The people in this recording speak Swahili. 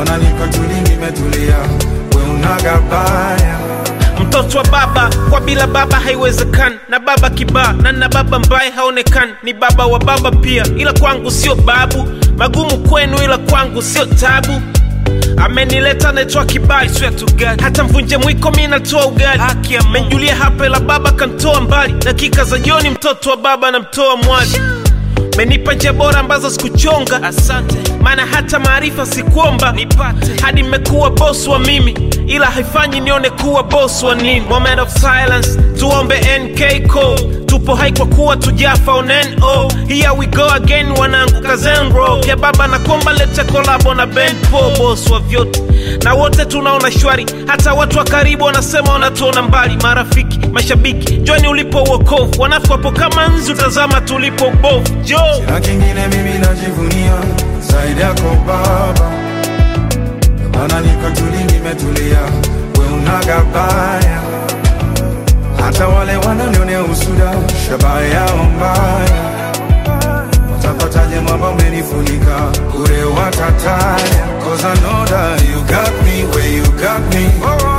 Mana niko tuli nimetulia, we unagabaya. Mtoto wa baba, kwa bila baba haiwezekani. Na baba kibaa, na baba mbaye haonekani. Ni baba wa baba pia, ila kwangu sio babu. Magumu kwenu ila kwangu sio tabu. Amenileta naitwa kibali, swear to God. Hata mvunje mwiko mimi natoa ugali. Menjulia hapa ila baba kantoa mbali. Dakika za jioni mtoto wa baba na mtoa mwali. Menipa njia bora ambazo sikuchonga, asante. Maana hata maarifa sikuomba nipate. Hadi mmekuwa boss wa mimi, ila haifanyi nione kuwa boss wa nini. Moment of silence, tuombe NK Cole. Tupo hai kwa kuwa tujafa on NO. Here we go again wanangu kazenro. Ya baba na komba lete kolabo na band po. Boss wa vyote, na wote tunaona shwari. Hata watu wa karibu wanasema wanatuona mbali. Marafiki, mashabiki, joini ulipo wokovu. Wanafu wapo kama nzi utazama tulipo ubovu. Sina kingine mimi najivunia zaidi yako baba. Mana niko tuli nimetulia, we unagabaya. Hata wale wananionea usuda, shabaha yao mbaya. Watapataje mwamba umenifunika, ure watataya. Cause I know that you got me where you got me.